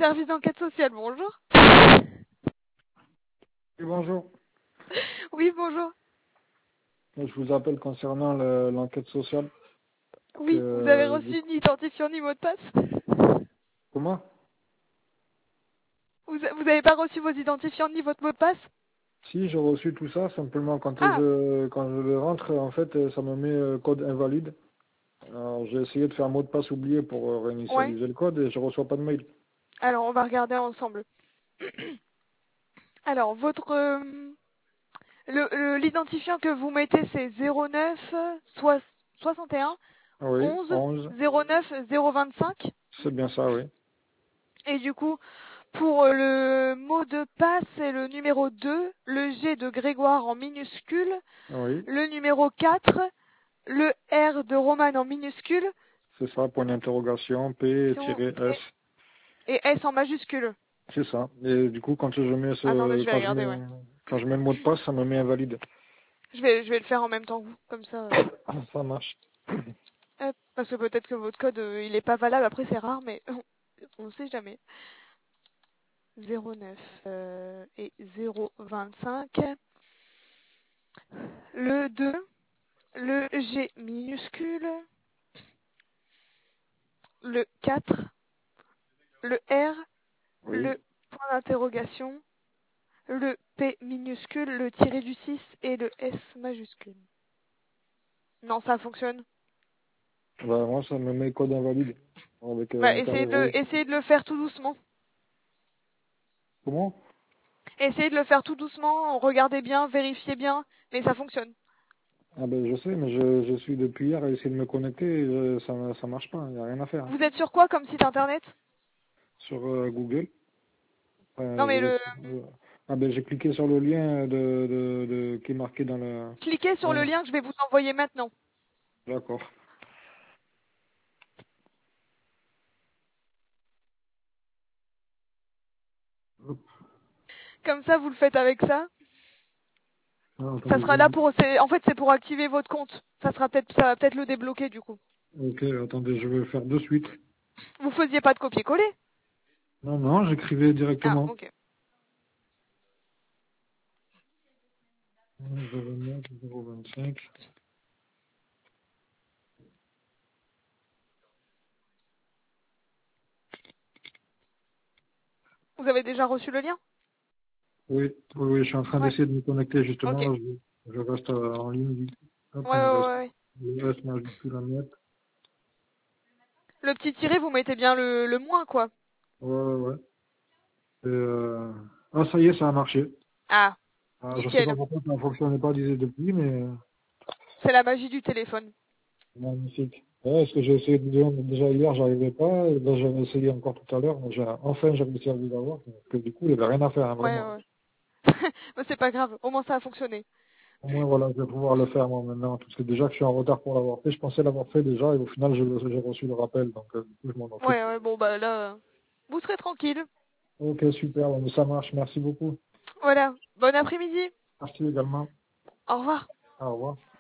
service d'enquête sociale, bonjour. Oui, bonjour. Oui, bonjour. Je vous appelle concernant l'enquête sociale. Oui, vous avez reçu ni identifiant ni mot de passe? Comment? Vous avez pas reçu vos identifiants ni votre mot de passe? Si, j'ai reçu tout ça, simplement quand Ah, je le rentre, en fait, ça me met code invalide. Alors, j'ai essayé de faire mot de passe oublié pour ouais. réinitialiser le code et je reçois pas de mail. Alors, on va regarder ensemble. Alors, votre l'identifiant que vous mettez, c'est 09 61 Oui, 11 11. 09 025. C'est bien ça, oui. Et du coup, pour le mot de passe, c'est le numéro 2, le G de Grégoire en minuscule, Oui, le numéro 4, le R de Roman en minuscule, c'est ça, point d'interrogation, P-S. et S en majuscule. C'est ça. Et du coup, Attendez, je vais regarder, ouais. quand je mets le mot de passe, ça me met invalide. Je vais le faire en même temps que vous, comme ça. Ça marche. Hop, parce que peut-être que votre code, il est pas valable. Après, c'est rare, mais on sait jamais. 09 et 025. Le 2, le G minuscule, le 4, le R, Oui, le point d'interrogation, le P minuscule, le tiré du 6 et le S majuscule. Non, ça fonctionne. bah, moi, ça me met code invalide. Avec Bah, un carré rouge. essayez de le faire tout doucement. Comment? Essayez de le faire tout doucement, regardez bien, vérifiez bien, mais ça fonctionne. Ah ben je sais, mais je suis depuis hier à essayer de me connecter, et ça marche pas, il n'y a rien à faire. Vous êtes sur quoi comme site internet? Sur Google, Non mais ah ben j'ai cliqué sur le lien qui est marqué dans le... cliquez sur le dans- lien que je vais vous envoyer maintenant. D'accord. Hop. Comme ça, vous le faites avec ça. Ah, Ça attendez, sera là pour, en fait, c'est pour activer votre compte. Ça va peut-être le débloquer du coup. ok, attendez, je vais le faire de suite. Vous faisiez pas de copier-coller? Non, non, j'écrivais Ah, directement. ok. 09, 025. Vous avez déjà reçu le lien? Oui, oui, oui, je suis en train Ouais. d'essayer de me connecter Ok. justement, là, je reste en ligne. Hop, Ouais, ouais, ouais. le S majuscule à mettre. Le petit tiré, vous mettez bien le moins, quoi. Ouais, ouais, ouais. Et, ah, ça y est, ça a marché. Ah, Je sais pas nickel. pourquoi ça ne fonctionnait pas depuis, mais C'est la magie du téléphone. magnifique. Ouais, parce que j'ai essayé déjà hier, j'arrivais pas, et là j'avais essayé encore tout à l'heure, mais enfin j'ai réussi à vous avoir, parce que du coup il n'y avait rien à faire, hein, Ouais, vraiment. ouais. Mais c'est pas grave. Au moins, ça a fonctionné. Au moins voilà, je vais pouvoir le faire moi maintenant, parce que déjà que je suis en retard pour l'avoir fait, je pensais l'avoir fait déjà, et au final j'ai reçu le rappel, donc du coup je m'en occupe. Ouais, ouais. Bon, bah là, vous serez tranquille. Ok, super, bon, mais ça marche, merci beaucoup. Voilà. Bon après-midi. Merci également. Au revoir. Au revoir.